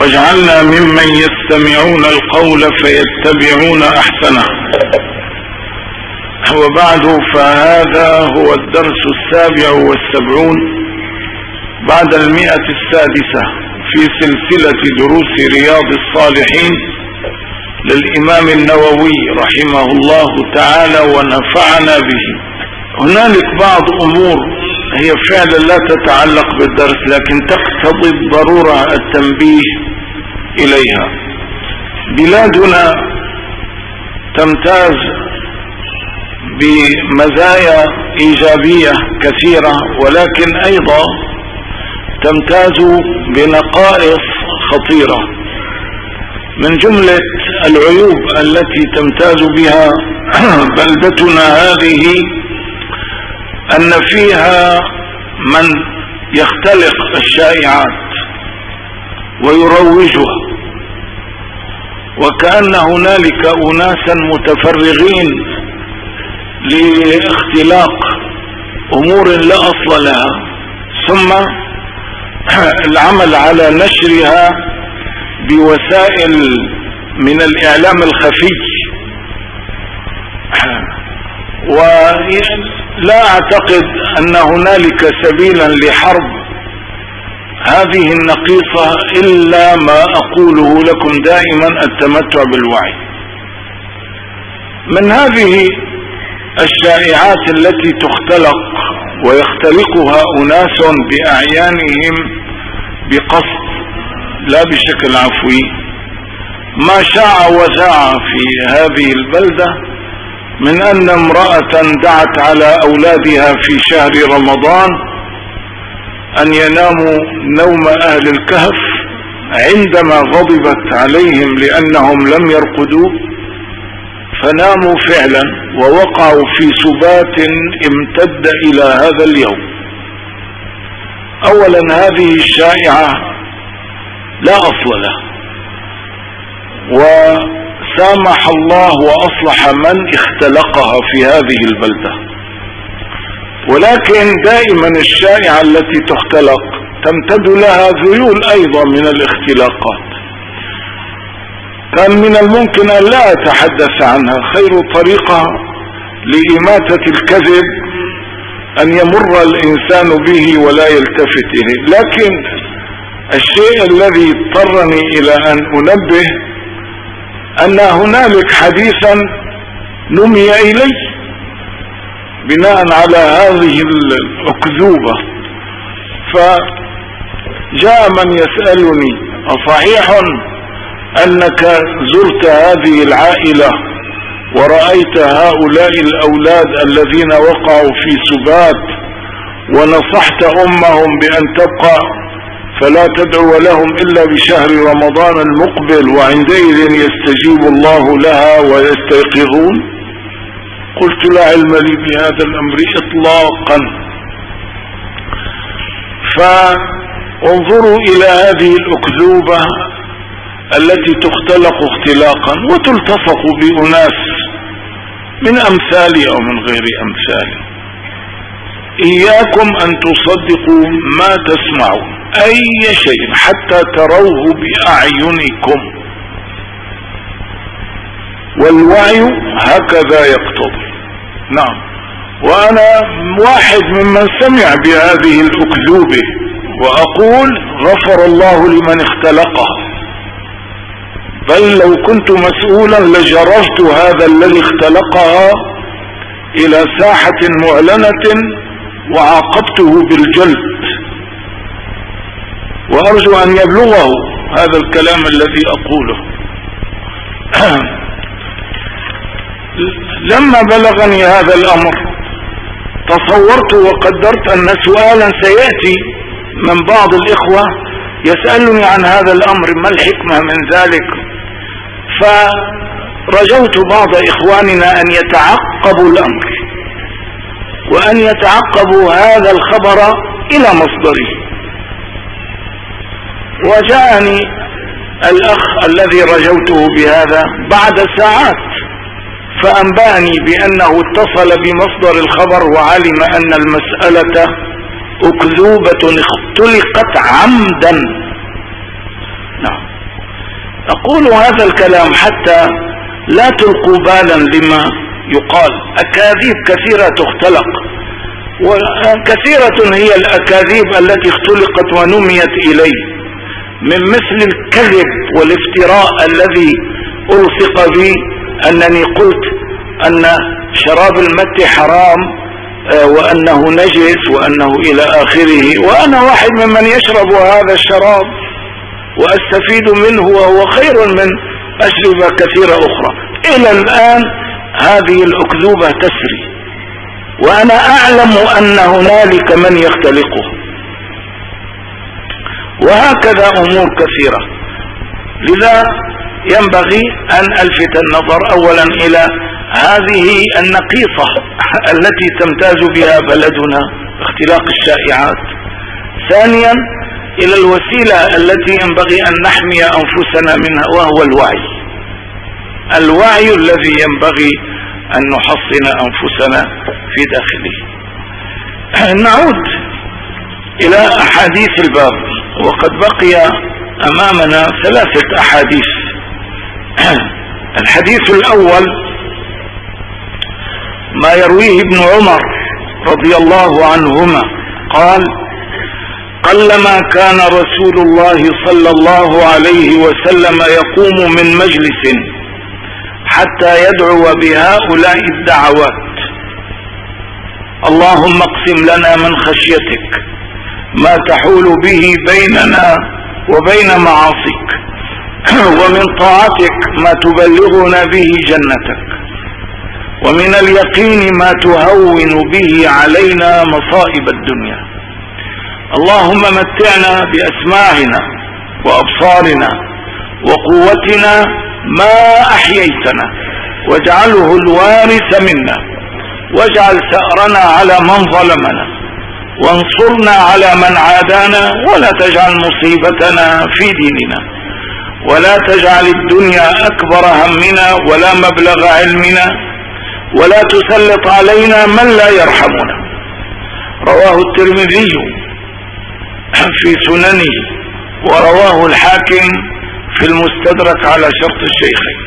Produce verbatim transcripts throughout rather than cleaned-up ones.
واجعلنا ممن يستمعون القول فيتبعون أحسنه. وبعد، فهذا هو الدرس السابع والسبعون بعد المئة السادسة في سلسلة دروس رياض الصالحين للإمام النووي رحمه الله تعالى ونفعنا به. هنالك بعض أمور هي فعلا لا تتعلق بالدرس لكن تقتضي الضرورة التنبيه إليها. بلادنا تمتاز بمزايا إيجابية كثيرة، ولكن أيضا تمتاز بنقائص خطيرة. من جملة العيوب التي تمتاز بها بلدتنا هذه أن فيها من يختلق الشائعات ويروجها، وكأن هنالك أناسا متفرغين لاختلاق أمور لا أصل لها، ثم العمل على نشرها بوسائل من الإعلام الخفي. ولا أعتقد أن هنالك سبيلا لحرب هذه النقيصة إلا ما أقوله لكم دائما: التمتع بالوعي. من هذه الشائعات التي تختلق ويختلقها أناس بأعيانهم بقصد لا بشكل عفوي ما شاع وذاع في هذه البلدة، من أن امرأة دعت على أولادها في شهر رمضان أن يناموا نوم أهل الكهف عندما غضبت عليهم لأنهم لم يرقدوا، فناموا فعلا ووقعوا في سبات امتد إلى هذا اليوم. أولا، هذه الشائعة لا أصل لها، وسامح الله وأصلح من اختلقها في هذه البلدة. ولكن دائما الشائعة التي تختلق تمتد لها ذيول أيضا من الاختلاقات، كان من الممكن أن لا أتحدث عنها. خير طريقة لإماتة الكذب أن يمر الإنسان به ولا يلتفت إليه. لكن الشيء الذي اضطرني إلى أن أنبه أن هنالك حديثا نمي إليه بناء على هذه الأكذوبة، فجاء من يسألني: أصحيح أنك زرت هذه العائلة ورأيت هؤلاء الأولاد الذين وقعوا في سبات ونصحت أمهم بأن تبقى فلا تدعو لهم إلا بشهر رمضان المقبل وعندئذ يستجيب الله لها ويستيقظون؟ قلت: لا علم لي بهذا الأمر إطلاقا. فانظروا إلى هذه الأكذوبة التي تختلق اختلاقا وتلتصق بأناس من أمثالي أو من غير أمثالي. إياكم أن تصدقوا ما تسمعون، أي شيء حتى تروه بأعينكم، والوعي هكذا يقتضي. نعم، وأنا واحد ممن سمع بهذه الأكذوبة، وأقول: غفر الله لمن اختلقها. بل لو كنت مسؤولا لجررت هذا الذي اختلقها إلى ساحة معلنة وعاقبته بالجلد، وأرجو أن يبلغه هذا الكلام الذي أقوله. لما بلغني هذا الأمر تصورت وقدرت أن سؤالا سيأتي من بعض الإخوة يسألني عن هذا الأمر: ما الحكمة من ذلك؟ فرجوت بعض إخواننا أن يتعقبوا الأمر وأن يتعقبوا هذا الخبر إلى مصدره. وجاءني الأخ الذي رجوته بهذا بعد ساعات فأنبأني بأنه اتصل بمصدر الخبر وعلم أن المسألة أكذوبة اختلقت عمدا. نعم، أقول هذا الكلام حتى لا تلقوا بالا لما يقال. أكاذيب كثيرة تختلق، وكثيرة هي الأكاذيب التي اختلقت ونميت إليه، من مثل الكذب والافتراء الذي ألصق بي أنني قلت أن شراب المت حرام وأنه نجس وأنه إلى آخره، وأنا واحد ممن يشرب هذا الشراب وأستفيد منه وهو خير من أشربة كثيرة أخرى. إلى الآن هذه الأكذوبة تسري، وأنا أعلم أن هنالك من يختلقه، وهكذا أمور كثيرة. لذا ينبغي أن ألفت النظر أولا إلى هذه النقيصة التي تمتاز بها بلدنا، اختلاق الشائعات. ثانيا إلى الوسيلة التي ينبغي أن نحمي أنفسنا منها، وهو الوعي، الوعي الذي ينبغي أن نحصن أنفسنا في داخله. نعود إلى أحاديث الباب، وقد بقي أمامنا ثلاثة أحاديث. الحديث الأول ما يرويه ابن عمر رضي الله عنهما قال: قلما كان رسول الله صلى الله عليه وسلم يقوم من مجلس حتى يدعو بهؤلاء الدعوات: اللهم اقسم لنا من خشيتك ما تحول به بيننا وبين معاصيك، ومن طاعتك ما تبلغنا به جنتك، ومن اليقين ما تهون به علينا مصائب الدنيا، اللهم متعنا بأسماعنا وأبصارنا وقوتنا ما أحييتنا، واجعله الوارث منا، واجعل ثأرنا على من ظلمنا، وانصرنا على من عادانا، ولا تجعل مصيبتنا في ديننا، ولا تجعل الدنيا أكبر همنا ولا مبلغ علمنا، ولا تسلط علينا من لا يرحمنا. رواه الترمذي في سننه، ورواه الحاكم في المستدرك على شرط الشيخين.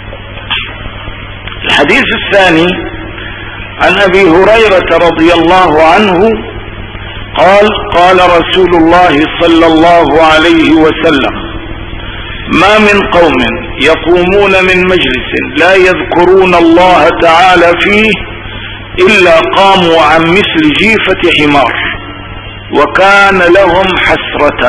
الحديث الثاني عن أبي هريرة رضي الله عنه قال: قال رسول الله صلى الله عليه وسلم: ما من قوم يقومون من مجلس لا يذكرون الله تعالى فيه إلا قاموا عن مثل جيفة حمار، وكان لهم حسرة.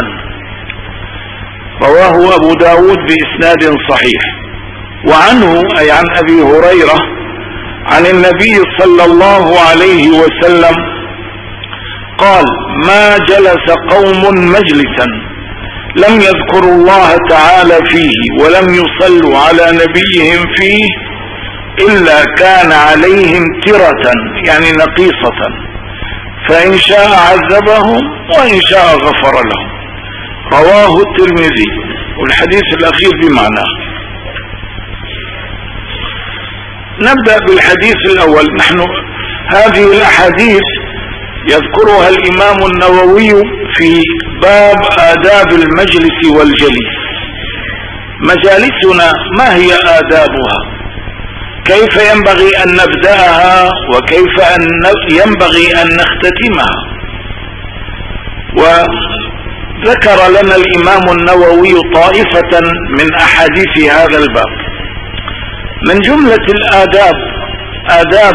رواه أبو داود بإسناد صحيح. وعنه أي عن أبي هريرة عن النبي صلى الله عليه وسلم قال: ما جلس قوم مجلسا لم يذكروا الله تعالى فيه ولم يصلوا على نبيهم فيه إلا كان عليهم ترة، يعني نقيصة، فإن شاء عذبهم وإن شاء غفر لهم. رواه الترمذي. والحديث الأخير بمعناه. نبدأ بالحديث الأول. نحن هذه الأحاديث يذكرها الإمام النووي في باب آداب المجلس والجليس. مجالسنا ما هي آدابها؟ كيف ينبغي أن نبدأها وكيف أن ينبغي أن نختتمها؟ وذكر لنا الإمام النووي طائفة من أحاديث هذا الباب. من جملة الآداب آداب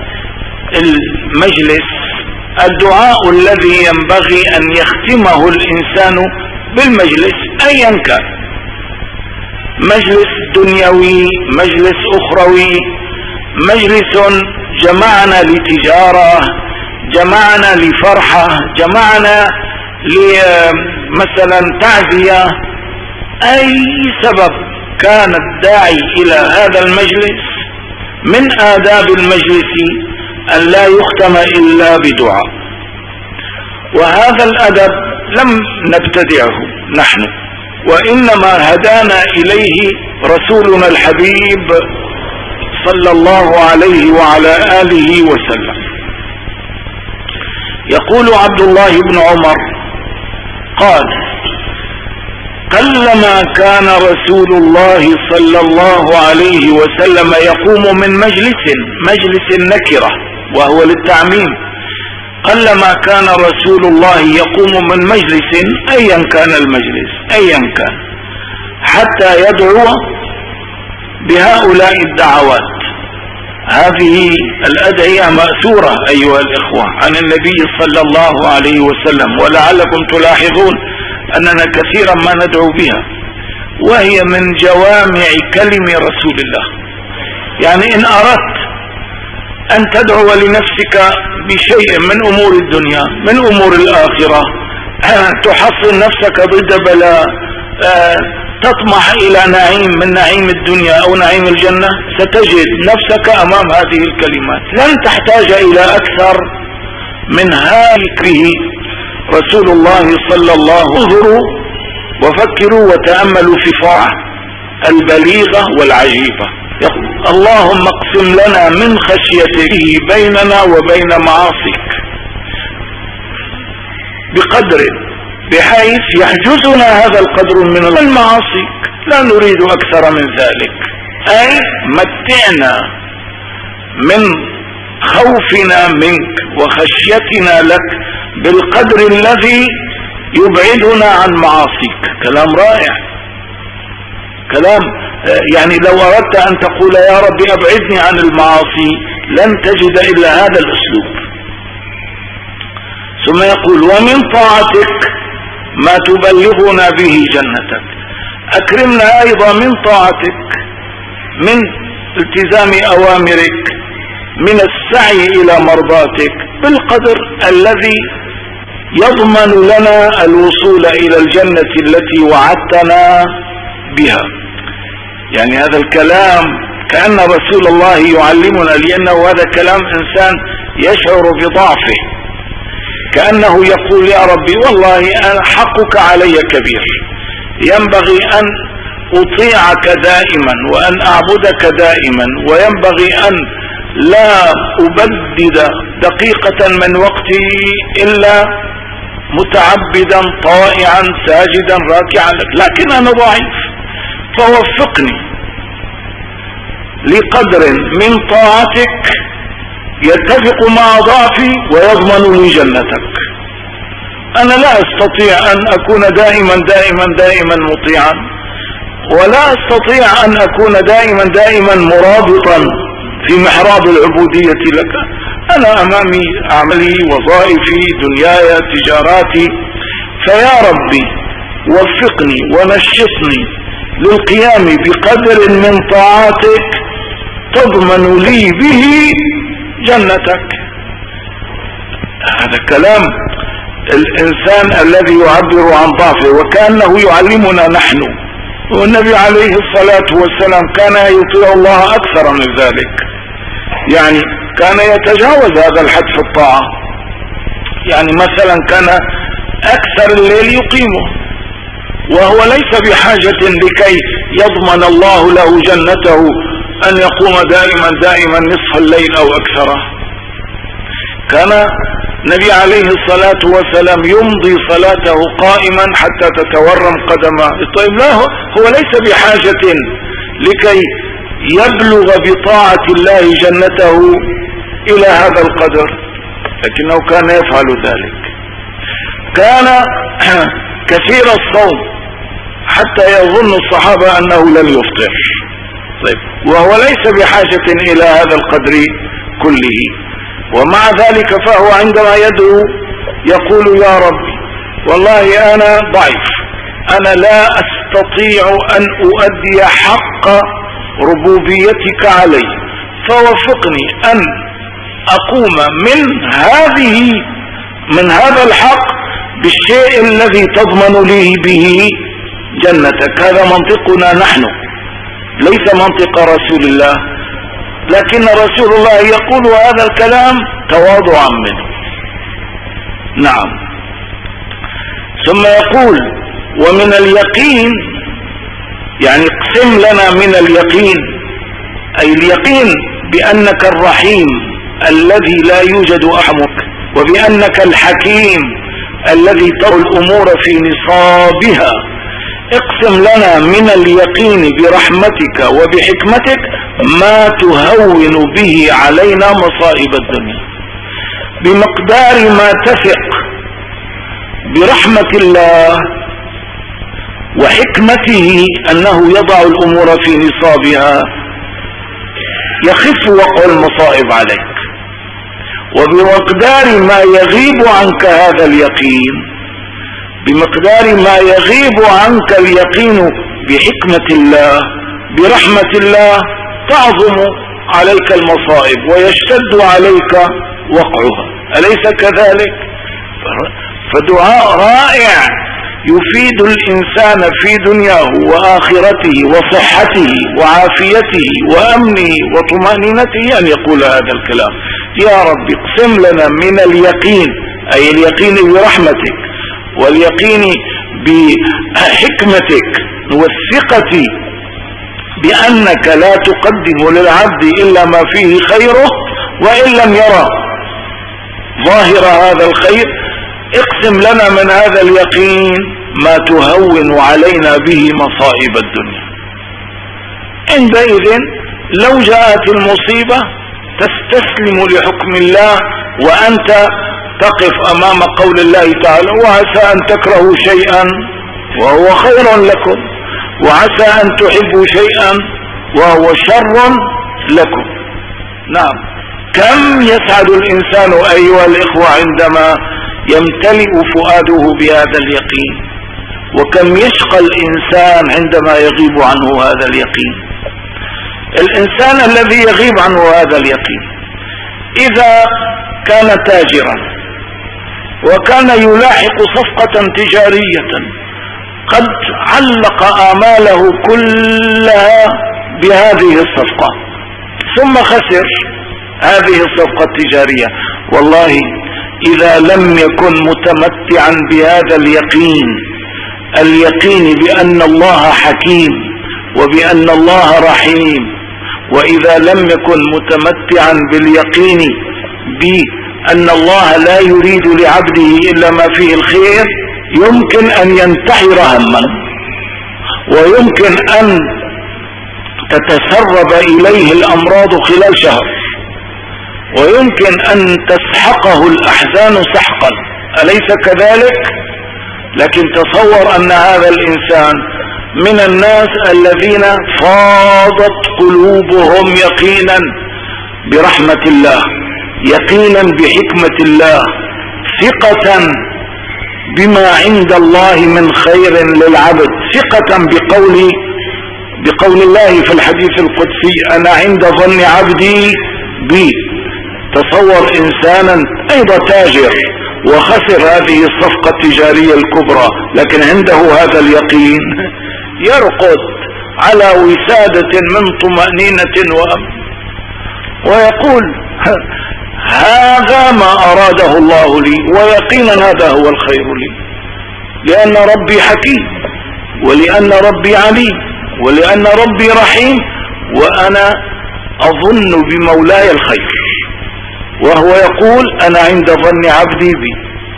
المجلس الدعاء الذي ينبغي أن يختمه الإنسان بالمجلس أيا كان، مجلس دنيوي، مجلس أخروي، مجلس جمعنا لتجارة، جمعنا لفرحة، جمعنا مثلا تعزية، أي سبب كان الداعي إلى هذا المجلس، من آداب المجلس أن لا يختم إلا بدعاء. وهذا الأدب لم نبتدعه نحن، وإنما هدانا إليه رسولنا الحبيب صلى الله عليه وعلى آله وسلم. يقول عبد الله بن عمر قال: قلما كان رسول الله صلى الله عليه وسلم يقوم من مجلس مجلس النكرة وهو للتعميم، قلما كان رسول الله يقوم من مجلس ايا كان المجلس ايا كان حتى يدعو بهؤلاء الدعوات. هذه الأدعية مأثورة أيها الإخوة عن النبي صلى الله عليه وسلم، ولعلكم تلاحظون أننا كثيرا ما ندعو بها، وهي من جوامع كلم رسول الله. يعني إن أردت أن تدعو لنفسك بشيء من أمور الدنيا من أمور الآخرة، تحصن نفسك ضد بلاء، تطمح إلى نعيم من نعيم الدنيا أو نعيم الجنة، ستجد نفسك أمام هذه الكلمات، لن تحتاج إلى أكثر من ذكره رسول الله صلى الله عليه وسلم. انظروا وفكروا وتأملوا في الطاعة البليغة والعجيبة. يقول: اللهم اقسم لنا من خشيته بيننا وبين معاصيك بقدر بحيث يحجزنا هذا القدر من المعاصي، لا نريد أكثر من ذلك. أي متعنا من خوفنا منك وخشيتنا لك بالقدر الذي يبعدنا عن معاصيك. كلام رائع، كلام يعني لو أردت أن تقول يا رب أبعدني عن المعاصي لن تجد إلا هذا الأسلوب. ثم يقول: ومن طاعتك ما تبلغنا به جنتك. أكرمنا أيضا من طاعتك، من التزام أوامرك، من السعي إلى مرضاتك بالقدر الذي يضمن لنا الوصول إلى الجنة التي وعدتنا بها. يعني هذا الكلام كأن رسول الله يعلمنا، لأنه هذا كلام إنسان يشعر بضعفه، كأنه يقول: يا ربي والله أنا حقك علي كبير، ينبغي أن أطيعك دائما وأن أعبدك دائما، وينبغي أن لا أبدد دقيقة من وقتي إلا متعبدا طائعا ساجدا راكعا لك، لكن أنا ضعيف، فوفقني لقدر من طاعتك يتفق مع ضعفي ويضمن لي جنتك. أنا لا أستطيع أن أكون دائما دائما دائما مطيعا، ولا أستطيع أن أكون دائما دائما مرابطا في محراب العبودية لك. أنا أمامي أعمالي، وظائفي، دنياي، تجاراتي، فيا ربي وفقني ونشطني للقيام بقدر من طاعاتك تضمن لي به جنتك. هذا كلام الإنسان الذي يعبر عن ضعفه، وكأنه يعلمنا نحن. والنبي عليه الصلاة والسلام كان يطيع الله أكثر من ذلك، يعني كان يتجاوز هذا الحد في الطاعة. يعني مثلا كان أكثر الليل يقيمه، وهو ليس بحاجة لكي يضمن الله له جنته أن يقوم دائما دائما نصف الليل أو أكثره. كان النبي عليه الصلاة والسلام يمضي صلاته قائما حتى تتورم قدمه. طيب لا، هو ليس بحاجة لكي يبلغ بطاعة الله جنته إلى هذا القدر، لكنه كان يفعل ذلك. كان كثير الصوم حتى يظن الصحابة أنه لن يفطر، طيب وهو ليس بحاجة إلى هذا القدر كله، ومع ذلك فهو عندما يدعو يقول: يا ربي والله أنا ضعيف، أنا لا أستطيع أن أؤدي حق ربوبيتك علي، فوفقني أن أقوم من هذه من هذا الحق بالشيء الذي تضمن لي به جنتك. هذا منطقنا نحن، ليس منطق رسول الله، لكن رسول الله يقول هذا الكلام تواضعا منه. نعم. ثم يقول: ومن اليقين، يعني اقسم لنا من اليقين، أي اليقين بأنك الرحيم الذي لا يوجد أحمك، وبأنك الحكيم الذي ترى الأمور في نصابها، اقسم لنا من اليقين برحمتك وبحكمتك ما تهون به علينا مصائب الدنيا، بمقدار ما تثق برحمة الله وحكمته أنه يضع الأمور في نصابها يخف وقع المصائب عليك، وبمقدار ما يغيب عنك هذا اليقين، بمقدار ما يغيب عنك اليقين بحكمة الله برحمة الله تعظم عليك المصائب ويشتد عليك وقعها، أليس كذلك؟ فدعاء رائع يفيد الإنسان في دنياه وآخرته وصحته وعافيته وأمنه وطمأنينته أن يقول هذا الكلام: يا رب اقسم لنا من اليقين، أي اليقين برحمتك واليقين بحكمتك والثقة بأنك لا تقدم للعبد إلا ما فيه خيره، وإن لم يرى ظاهر هذا الخير اقسم لنا من هذا اليقين ما تهون علينا به مصائب الدنيا. عندئذ لو جاءت المصيبة تستسلم لحكم الله، وأنت تقف أمام قول الله تعالى: وعسى أن تكرهوا شيئا وهو خير لكم، وعسى أن تحبوا شيئا وهو شر لكم. نعم، كم يسعد الإنسان أيها الإخوة عندما يمتلئ فؤاده بهذا اليقين، وكم يشقى الإنسان عندما يغيب عنه هذا اليقين. الإنسان الذي يغيب عنه هذا اليقين إذا كان تاجرا وكان يلاحق صفقة تجارية قد علق آماله كلها بهذه الصفقة ثم خسر هذه الصفقة التجارية، والله إذا لم يكن متمتعا بهذا اليقين، اليقين بأن الله حكيم وبأن الله رحيم، وإذا لم يكن متمتعا باليقين بأن الله لا يريد لعبده إلا ما فيه الخير، يمكن أن ينتحر هما، ويمكن أن تتسرب إليه الأمراض خلال شهر، ويمكن أن تسحقه الأحزان سحقا، أليس كذلك؟ لكن تصور أن هذا الإنسان من الناس الذين فاضت قلوبهم يقينا برحمة الله، يقينا بحكمة الله، ثقة بما عند الله من خير للعبد، ثقة بقول بقول الله في الحديث القدسي: أنا عند ظن عبدي بي. تصور إنسانا أيضا تاجر وخسر هذه الصفقة التجارية الكبرى، لكن عنده هذا اليقين، يرقد على وسادة من طمأنينة وأمن ويقول: هذا ما أراده الله لي، ويقينا هذا هو الخير لي، لأن ربي حكيم، ولأن ربي عليم، ولأن ربي رحيم، وأنا أظن بمولاي الخير، وهو يقول: أنا عند ظن عبدي بي.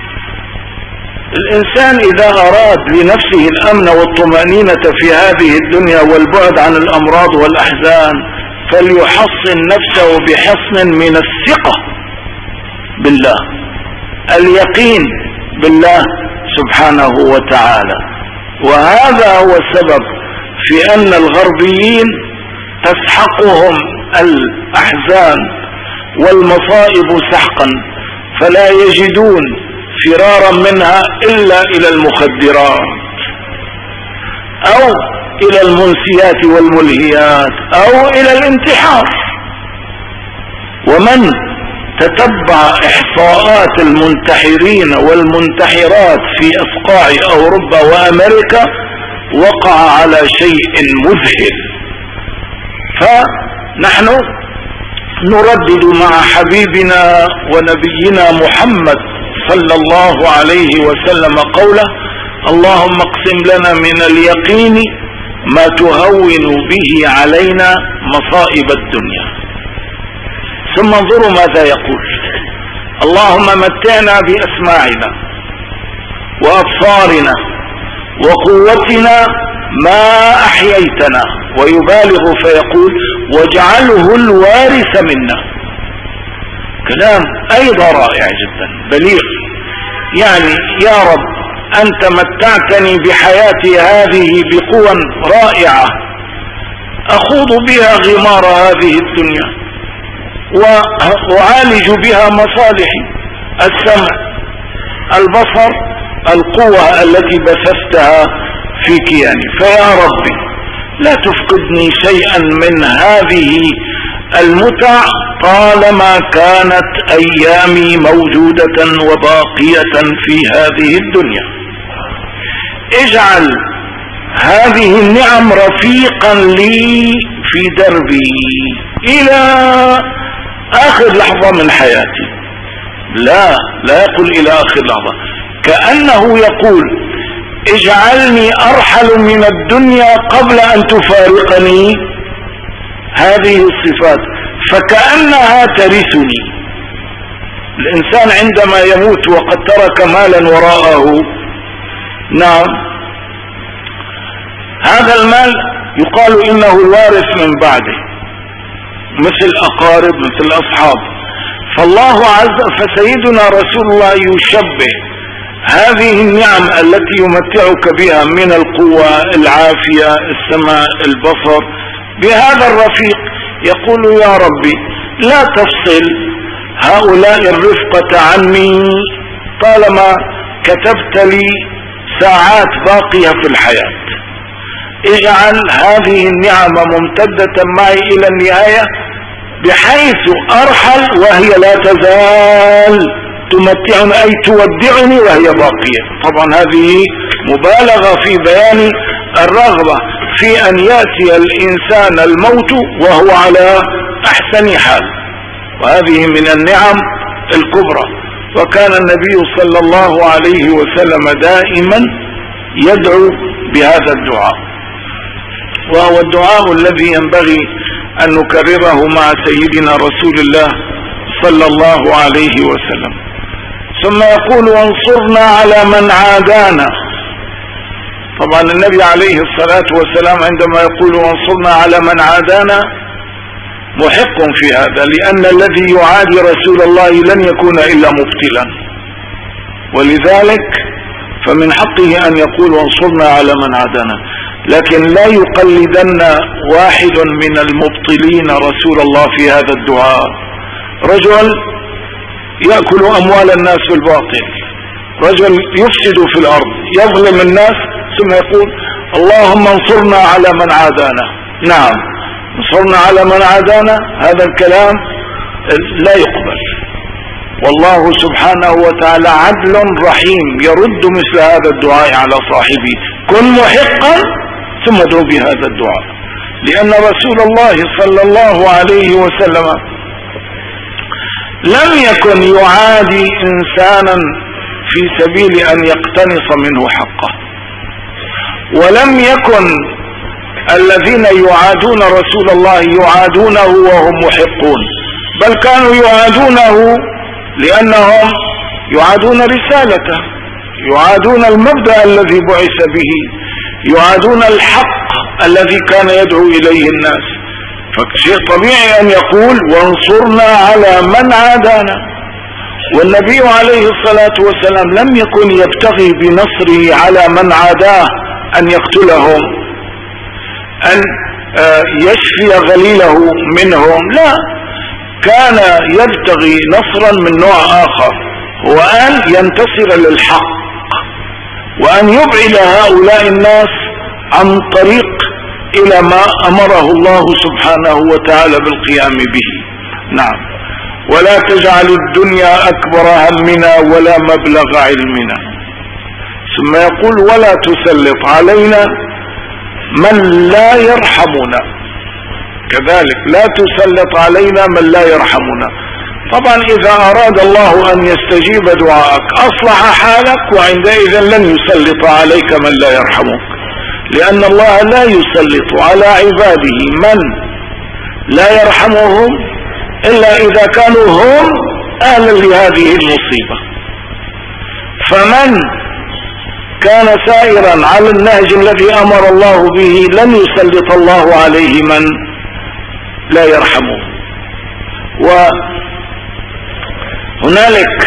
الإنسان إذا أراد لنفسه الأمن والطمأنينة في هذه الدنيا والبعد عن الأمراض والأحزان فليحصن نفسه بحصن من الثقة بالله، اليقين بالله سبحانه وتعالى. وهذا هو السبب في أن الغربيين تسحقهم الأحزان والمصائب سحقا، فلا يجدون فرارا منها إلا إلى المخدرات أو إلى المنسيات والملهيات أو إلى الانتحار. ومن تتبع إحصاءات المنتحرين والمنتحرات في أصقاع أوروبا وأمريكا وقع على شيء مذهل. فنحن نردد مع حبيبنا ونبينا محمد صلى الله عليه وسلم قوله: اللهم اقسم لنا من اليقين ما تهون به علينا مصائب الدنيا. ثم انظروا ماذا يقول: اللهم متعنا بأسماعنا وأبصارنا وقوتنا ما أحييتنا، ويبالغ فيقول واجعله الوارث منا. كلام أيضا رائع جدا بليغ، يعني يا رب أنت متعتني بحياتي هذه بقوى رائعة أخوض بها غمار هذه الدنيا وأعالج بها مصالحي، السمع، البصر، القوة التي بثثتها في كياني. فيا ربي لا تفقدني شيئا من هذه المتع طالما كانت أيامي موجودة وباقية في هذه الدنيا. اجعل هذه النعم رفيقا لي في دربي إلى آخر لحظة من حياتي. لا لا يقول إلى آخر لحظة، كأنه يقول اجعلني أرحل من الدنيا قبل أن تفارقني هذه الصفات، فكأنها ترثني. الإنسان عندما يموت وقد ترك مالا وراءه، نعم، هذا المال يقال إنه الوارث من بعده، مثل أقارب مثل أصحاب. فالله عز فسيدنا رسول الله يشبه هذه النعم التي يمتعك بها من القوة، العافية، السمع، البصر، بهذا الرفيق. يقول يا ربي لا تفصل هؤلاء الرفقة عني طالما كتبت لي ساعات باقية في الحياة. اجعل هذه النعم ممتدة معي إلى النهاية بحيث أرحل وهي لا تزال تمتعني، أي تودعني وهي باقية. طبعا هذه مبالغة في بيان الرغبة في أن يأتي الإنسان الموت وهو على أحسن حال، وهذه من النعم الكبرى. وكان النبي صلى الله عليه وسلم دائما يدعو بهذا الدعاء، وهو الدعاء الذي ينبغي أن نكرره مع سيدنا رسول الله صلى الله عليه وسلم. ثم يقول وانصرنا على من عادانا. طبعا النبي عليه الصلاة والسلام عندما يقول وانصرنا على من عادانا محق في هذا، لأن الذي يعادي رسول الله لن يكون إلا مبتلا، ولذلك فمن حقه أن يقول وانصرنا على من عادانا. لكن لا يقلدن واحد من المبطلين رسول الله في هذا الدعاء. رجل يأكل أموال الناس بالباطل، رجل يفسد في الأرض، يظلم الناس، ثم يقول اللهم انصرنا على من عادانا. نعم، انصرنا على من عادانا، هذا الكلام لا يقبل. والله سبحانه وتعالى عدل رحيم يرد مثل هذا الدعاء على صاحبه. كن محقا ثم ادعو بهذا الدعاء، لأن رسول الله صلى الله عليه وسلم لم يكن يعادي إنسانا في سبيل أن يقتنص منه حقه، ولم يكن الذين يعادون رسول الله يعادونه وهم محقون، بل كانوا يعادونه لأنهم يعادون رسالته، يعادون المبدأ الذي بعث به، يعادون الحق الذي كان يدعو إليه الناس. فشيء طبيعي أن يقول وانصرنا على من عادانا. والنبي عليه الصلاة والسلام لم يكن يبتغي بنصره على من عاداه أن يقتلهم، أن يشفي غليله منهم، لا، كان يبتغي نصرا من نوع آخر، هو أن ينتصر للحق وأن يبعد هؤلاء الناس عن طريق إلى ما أمره الله سبحانه وتعالى بالقيام به. نعم، ولا تجعل الدنيا أكبر همنا ولا مبلغ علمنا. ثم يقول ولا تسلط علينا من لا يرحمنا، كذلك لا تسلط علينا من لا يرحمنا. طبعا إذا أراد الله أن يستجيب دعاءك أصلح حالك، وعندئذ لن يسلط عليك من لا يرحمك، لأن الله لا يسلط على عباده من لا يرحمهم إلا إذا كانوا هم أهلا لهذه المصيبة. فمن كان سائرا على النهج الذي أمر الله به لن يسلط الله عليه من لا يرحمه. وهنالك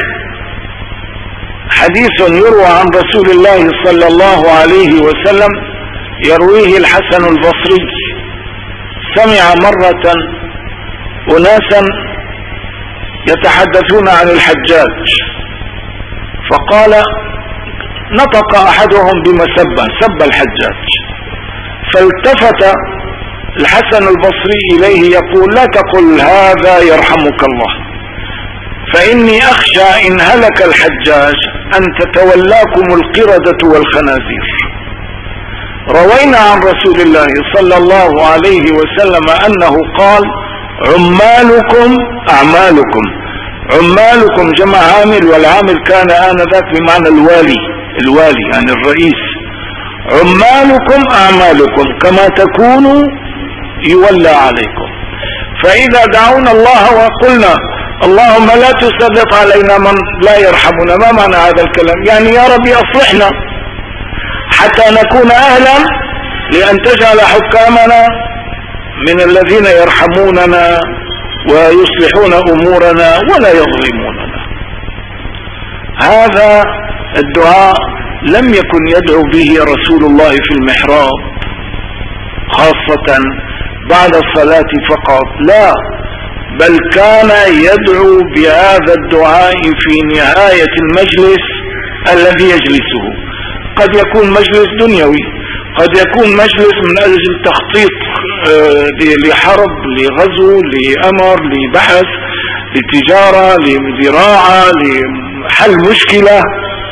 حديث يروى عن رسول الله صلى الله عليه وسلم يرويه الحسن البصري، سمع مرة أناسا يتحدثون عن الحجاج، فقال نطق أحدهم بمسبة، سب الحجاج، فالتفت الحسن البصري إليه يقول لا تقل هذا يرحمك الله، فإني أخشى إن هلك الحجاج أن تتولاكم القردة والخنازير. روينا عن رسول الله صلى الله عليه وسلم أنه قال عمالكم أعمالكم، عمالكم جمع عامل، والعامل كان آنذاك بمعنى الوالي، الوالي يعني الرئيس. عمالكم أعمالكم كما تكونوا يولى عليكم. فإذا دعونا الله وقلنا اللهم لا تسلط علينا من لا يرحمنا، ما معنى هذا الكلام؟ يعني يا ربي أصلحنا حتى نكون أهلا لأن تجعل حكامنا من الذين يرحموننا ويصلحون أمورنا ولا يظلموننا. هذا الدعاء لم يكن يدعو به رسول الله في المحراب خاصة بعد الصلاة فقط، لا، بل كان يدعو بهذا الدعاء في نهاية المجلس الذي يجلسه. قد يكون مجلس دنيوي، قد يكون مجلس من أجل تخطيط لحرب، لغزو، لأمر، لبحث، لتجارة، لزراعة، لحل مشكلة.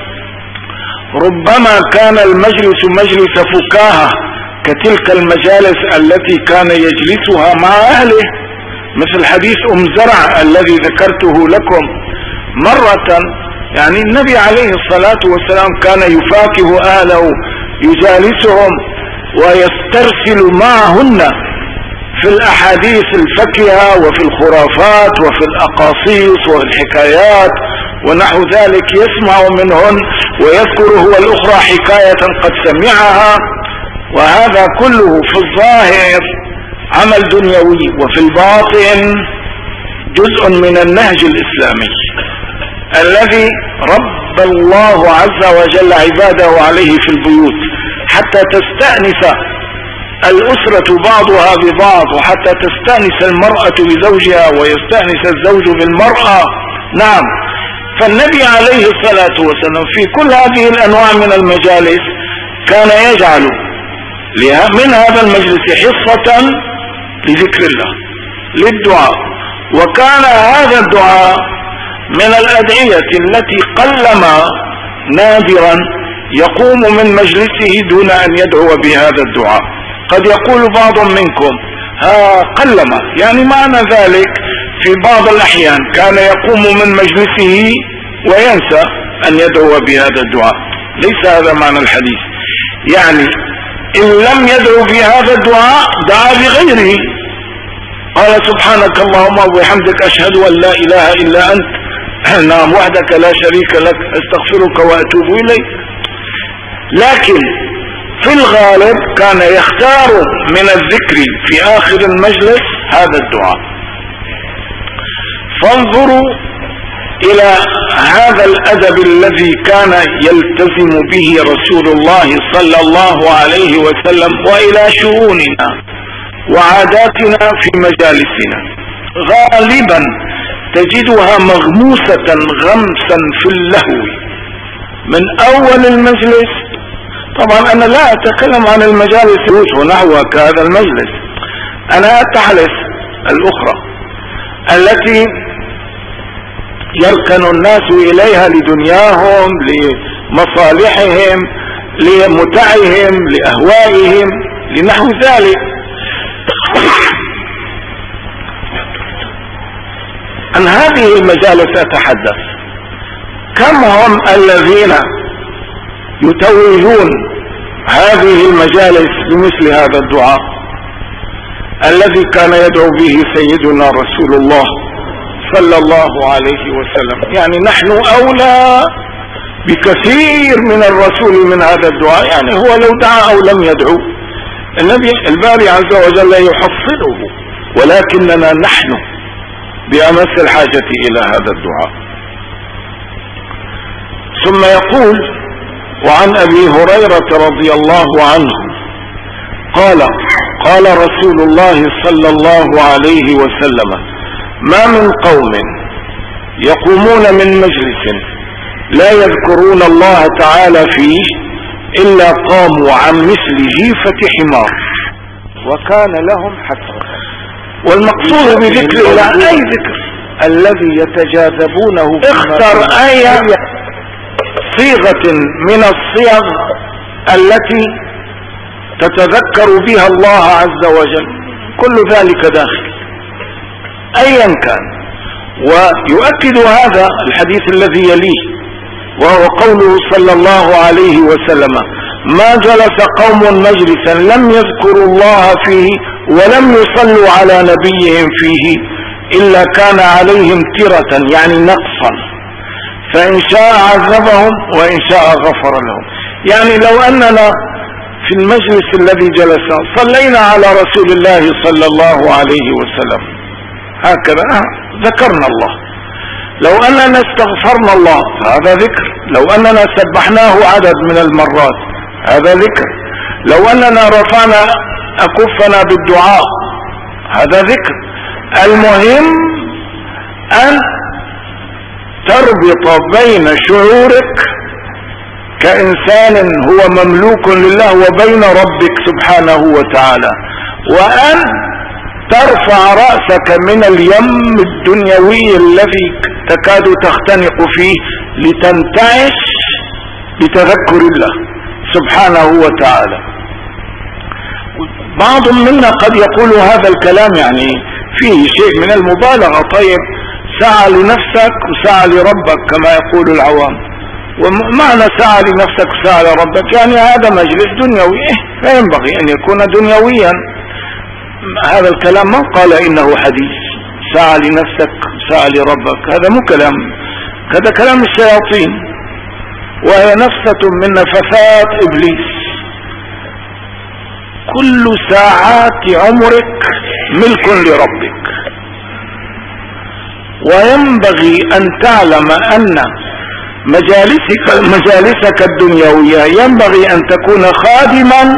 ربما كان المجلس مجلس فكاهة كتلك المجالس التي كان يجلسها مع أهله، مثل حديث أم زرع الذي ذكرته لكم مرة. يعني النبي عليه الصلاة والسلام كان يفاكه أهله، يجالسهم ويسترسل معهن في الأحاديث الفكهة وفي الخرافات وفي الأقاصيص وفي الحكايات ونحو ذلك، يسمع منهن ويذكر هو الأخرى حكاية قد سمعها. وهذا كله في الظاهر عمل دنيوي، وفي الباطن جزء من النهج الإسلامي الذي رب الله عز وجل عباده عليه في البيوت، حتى تستأنس الأسرة بعضها ببعض، وحتى تستأنس المرأة بزوجها ويستأنس الزوج بالمرأة. نعم، فالنبي عليه الصلاة والسلام في كل هذه الأنواع من المجالس كان يجعل من هذا المجلس حصة لذكر الله، للدعاء. وكان هذا الدعاء من الأدعية التي قلما نادرا يقوم من مجلسه دون أن يدعو بهذا الدعاء. قد يقول بعض منكم ها قلما، يعني معنى ذلك في بعض الأحيان كان يقوم من مجلسه وينسى أن يدعو بهذا الدعاء. ليس هذا معنى الحديث، يعني إن لم يدعو بهذا الدعاء دعا بغيره. قال سبحانك اللهم وبحمدك أشهد أن لا إله إلا أنت، نعم وحدك لا شريك لك، استغفرك وأتوب إليك. لكن في الغالب كان يختار من الذكر في آخر المجلس هذا الدعاء. فانظروا إلى هذا الأدب الذي كان يلتزم به رسول الله صلى الله عليه وسلم، وإلى شؤوننا وعاداتنا في مجالسنا. غالبا تجدها مغموسة غمسا في اللهو من أول المجلس. طبعا أنا لا أتكلم عن المجالس ونحوها كهذا المجلس، أنا أتحدث الأخرى التي يركن الناس إليها لدنياهم، لمصالحهم، لمتعهم، لأهوائهم، لنحو ذلك. عن هذه المجالس أتحدث. كم هم الذين يتوجون هذه المجالس بمثل هذا الدعاء الذي كان يدعو به سيدنا رسول الله صلى الله عليه وسلم؟ يعني نحن أولى بكثير من الرسول من هذا الدعاء. يعني هو لو دعا أو لم يدعو النبي الباري عز وجل يحصله، ولكننا نحن بأمس الحاجة إلى هذا الدعاء. ثم يقول: وعن أبي هريرة رضي الله عنه قال: قال رسول الله صلى الله عليه وسلم: ما من قوم يقومون من مجلس لا يذكرون الله تعالى فيه إلا قاموا عن مثل جيفة حمار وكان لهم حسرة. والمقصود بذكر الله أي ذكر الذي يتجاذبونه. اختر أي صيغة من الصيغ التي تتذكر بها الله عز وجل، كل ذلك داخل أيا كان. ويؤكد هذا الحديث الذي يليه، وهو قوله صلى الله عليه وسلم: ما جلس قوم مجلسا لم يذكروا الله فيه ولم يصلوا على نبيهم فيه إلا كان عليهم ترة، يعني نقصا، فإن شاء عذبهم وإن شاء غفر لهم. يعني لو أننا في المجلس الذي جلس صلينا على رسول الله صلى الله عليه وسلم هكذا ذكرنا الله، لو أننا استغفرنا الله هذا ذكر، لو أننا سبحناه عدد من المرات هذا ذكر، لو أننا رفعنا أكفنا بالدعاء هذا ذكر. المهم أن تربط بين شعورك كإنسان هو مملوك لله وبين ربك سبحانه وتعالى، وأن ترفع رأسك من اليم الدنيوي الذي تكاد تختنق فيه لتنتعش بتذكر الله سبحانه وتعالى. بعض منا قد يقول هذا الكلام يعني فيه شيء من المبالغة. طيب سعى لنفسك وسعى لربك كما يقول العوام، ومعنى سعى لنفسك وسعى لربك يعني هذا مجلس دنيوي، فينبغي أن يكون دنيويا. هذا الكلام من قال إنه حديث سعى لنفسك سعى لربك؟ هذا مو كلام، هذا كلام الشياطين، وهي نفسة من نفثات إبليس. كل ساعات عمرك ملك لربك، وينبغي أن تعلم أن مجالسك, مجالسك الدنيوية ينبغي أن تكون خادما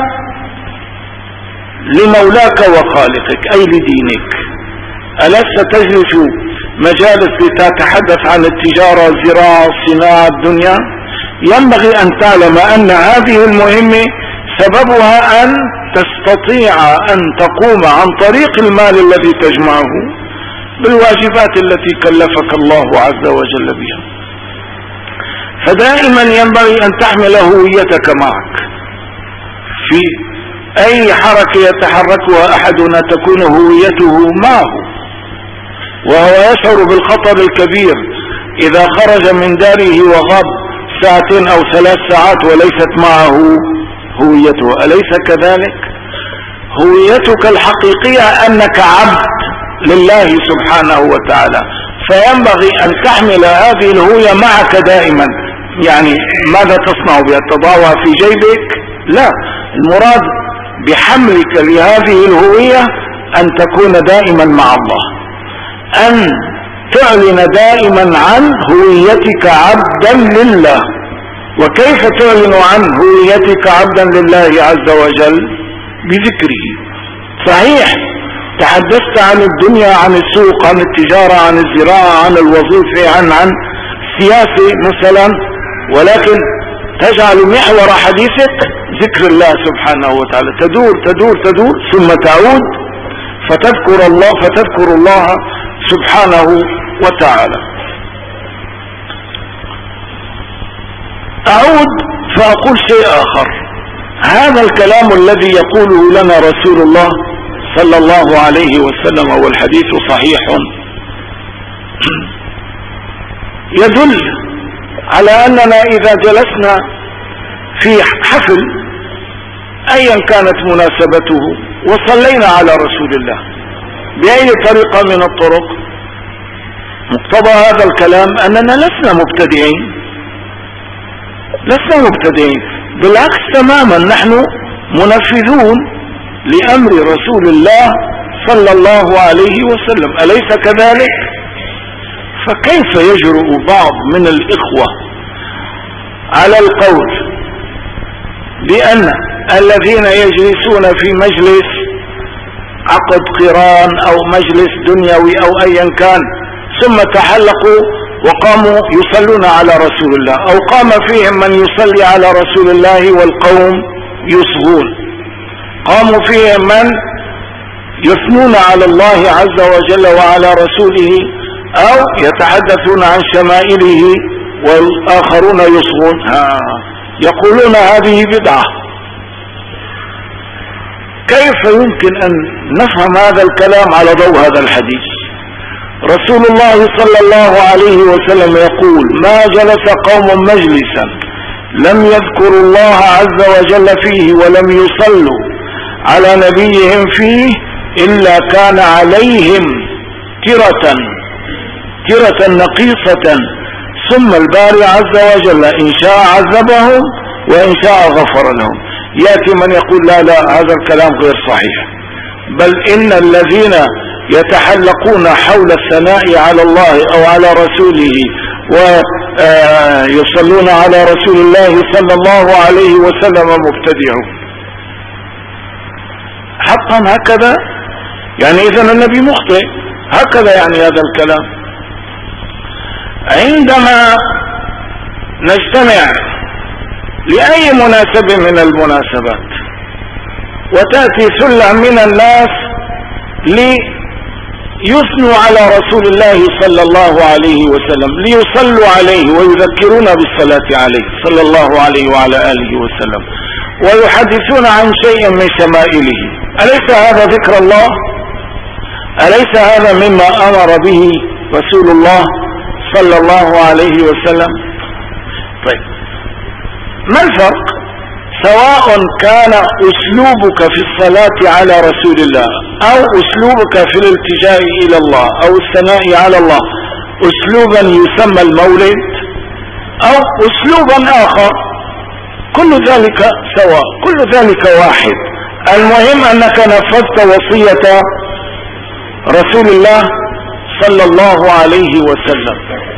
لمولاك وخالقك أي لدينك. ألست تجلس مجالس لتتحدث عن التجارة، الزراعة، الصناعة، الدنيا؟ ينبغي أن تعلم أن هذه المهمة سببها أن تستطيع أن تقوم عن طريق المال الذي تجمعه بالواجبات التي كلفك الله عز وجل بها. فدائما ينبغي أن تحمل هويتك معك في أي حركة يتحركها أحدنا، تكون هويته معه، وهو يشعر بالخطر الكبير إذا خرج من داره وغاب ساعتين أو ثلاث ساعات وليست معه هويته. أليس كذلك؟ هويتك الحقيقية أنك عبد لله سبحانه وتعالى، فينبغي أن تحمل هذه الهوية معك دائما. يعني ماذا تصنع بها؟ تضعها في جيبك؟ لا، المراد بحملك لهذه الهوية أن تكون دائما مع الله، أن تعلن دائما عن هويتك عبدا لله. وكيف تعلن عن هويتك عبدا لله عز وجل؟ بذكره. صحيح تحدثت عن الدنيا، عن السوق، عن التجارة، عن الزراعة، عن الوظيفة، عن عن السياسة مثلا، ولكن تجعل محور حديثك ذكر الله سبحانه وتعالى. تدور تدور تدور ثم تعود فتذكر الله فتذكر الله سبحانه وتعالى. أعود فأقول شيء آخر. هذا الكلام الذي يقوله لنا رسول الله صلى الله عليه وسلم والحديث صحيح يدل على أننا إذا جلسنا في حفل أيا كانت مناسبته وصلينا على رسول الله بأي طريقة من الطرق، مقتضى هذا الكلام أننا لسنا مبتدئين، لسنا مبتدئين، بالعكس تماما، نحن منفذون لأمر رسول الله صلى الله عليه وسلم، أليس كذلك؟ فكيف يجرؤ بعض من الإخوة على القول بأن الذين يجلسون في مجلس عقد قران أو مجلس دنيوي أو أيا كان ثم تحلقوا وقاموا يصلون على رسول الله، أو قام فيهم من يصلي على رسول الله والقوم يصغون، قاموا فيهم من يثنون على الله عز وجل وعلى رسوله أو يتحدثون عن شمائله والآخرون يصغون، ها يقولون هذه بدعة. كيف يمكن أن نفهم هذا الكلام على ضوء هذا الحديث؟ رسول الله صلى الله عليه وسلم يقول: ما جلس قوم مجلسا لم يذكروا الله عز وجل فيه ولم يصلوا على نبيهم فيه إلا كان عليهم ترة ترة نقيصة، ثم الباري عز وجل إن شاء عذبهم وإن شاء غفر لهم. يأتي من يقول: لا لا، هذا الكلام غير صحيح، بل إن الذين يتحلقون حول الثناء على الله أو على رسوله ويصلون على رسول الله صلى الله عليه وسلم مبتدعون. حقا هكذا؟ يعني إذن النبي مخطئ، هكذا يعني هذا الكلام. عندما نجتمع لأي مناسبة من المناسبات وتأتي ثلة من الناس ليثنوا على رسول الله صلى الله عليه وسلم، ليصلوا عليه ويذكرون بالصلاة عليه صلى الله عليه وعلى آله وسلم، ويحدثون عن شيء من شمائله، أليس هذا ذكر الله؟ أليس هذا مما أمر به رسول الله صلى الله عليه وسلم؟ طيب، ما الفرق سواء كان أسلوبك في الصلاة على رسول الله أو أسلوبك في الالتجاء إلى الله أو الثناء على الله أسلوبا يسمى المولد أو أسلوبا آخر؟ كل ذلك سواء، كل ذلك واحد. المهم أنك نفذت وصية رسول الله صلى الله عليه وسلم.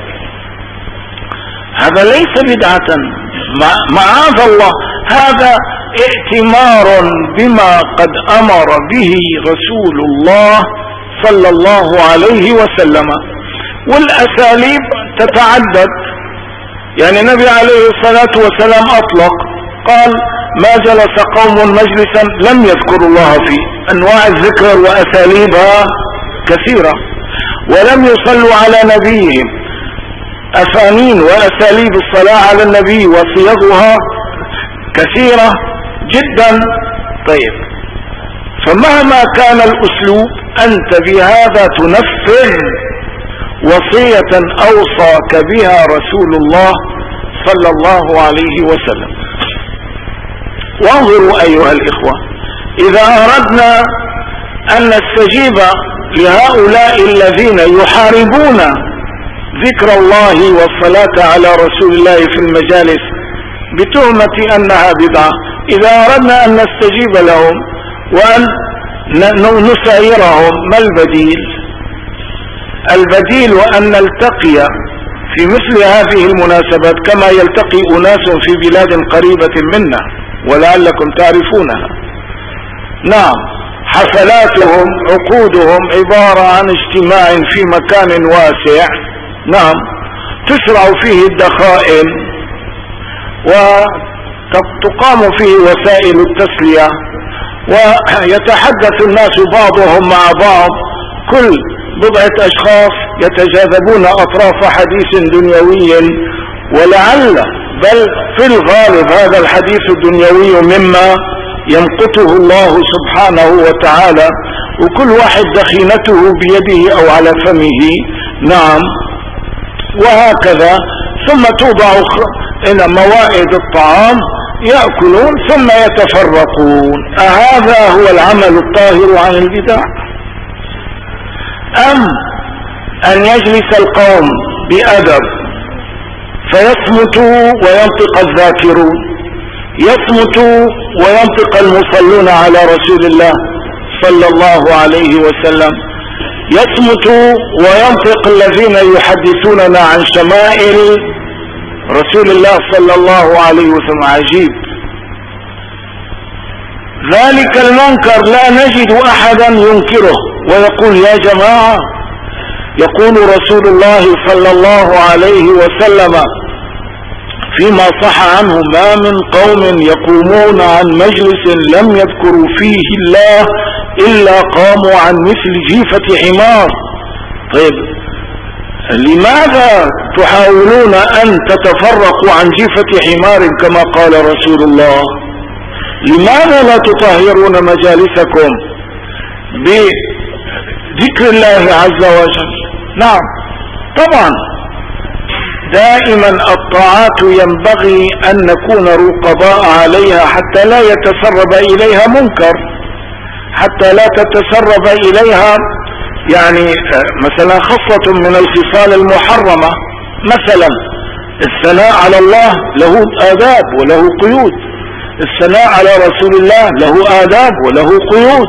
هذا ليس بدعة، معاذ الله، هذا ائتمار بما قد أمر به رسول الله صلى الله عليه وسلم. والأساليب تتعدد، يعني النبي عليه الصلاة والسلام أطلق، قال: ما جلس قوم مجلسا لم يذكروا الله فيه، أنواع الذكر وأساليبها كثيرة، ولم يصلوا على نبيهم، أسانين وأساليب الصلاة على النبي وصيغها كثيرة جدا. طيب، فمهما كان الأسلوب أنت بهذا تنفذ وصية أوصاك بها رسول الله صلى الله عليه وسلم. وانظروا أيها الإخوة، إذا أردنا أن نستجيب لهؤلاء الذين يحاربون ذكر الله والصلاة على رسول الله في المجالس بتهمة أنها بدعة، إذا أردنا أن نستجيب لهم وأن نسايرهم، ما البديل؟ البديل أن نلتقي في مثل هذه المناسبات كما يلتقي أناس في بلاد قريبة منا ولعلكم تعرفونها. نعم، حفلاتهم عقودهم عبارة عن اجتماع في مكان واسع، نعم، تشرع فيه الدخائل وتقام فيه وسائل التسلية، ويتحدث الناس بعضهم مع بعض، كل بضعة أشخاص يتجاذبون أطراف حديث دنيوي، ولعل بل في الغالب هذا الحديث الدنيوي مما يمقته الله سبحانه وتعالى، وكل واحد دخينته بيده أو على فمه، نعم، وهكذا، ثم توضع إلى موائد الطعام يأكلون ثم يتفرقون. أهذا هو العمل الطاهر عن البدع؟ أم أن يجلس القوم بأدب فيصمت وينطق الذاكرون، يصمت وينطق المصلون على رسول الله صلى الله عليه وسلم، يصمت وينطق الذين يحدثوننا عن شمائل رسول الله صلى الله عليه وسلم. عجيب، ذلك المنكر لا نجد احدا ينكره ويقول يا جماعة. يقول رسول الله صلى الله عليه وسلم فيما صح عنه: ما من قوم يقومون عن مجلس لم يذكروا فيه الله إلا قاموا عن مثل جيفة حمار. طيب لماذا تحاولون أن تتفرقوا عن جيفة حمار كما قال رسول الله؟ لماذا لا تطهرون مجالسكم بذكر الله عز وجل؟ نعم طبعا دائما الطاعات ينبغي أن نكون رقباء عليها حتى لا يتسرب إليها منكر، حتى لا تتسرب إليها يعني مثلا خصلة من الخصال المحرمة، مثلا الثناء على الله له آداب وله قيود، الثناء على رسول الله له آداب وله قيود.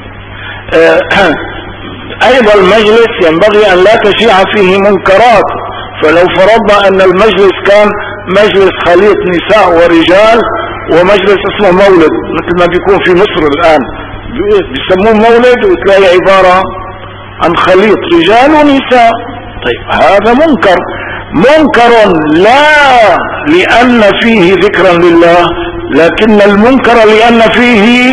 أيضا المجلس ينبغي أن لا تشيع فيه منكرات، فلو فرضنا أن المجلس كان مجلس خليط نساء ورجال ومجلس اسمه مولد مثل ما بيكون في مصر الآن، بيسموه مولد وتلاقي عبارة عن خليط رجال ونساء، طيب هذا منكر، منكر لا لأن فيه ذكرا لله، لكن المنكر لأن فيه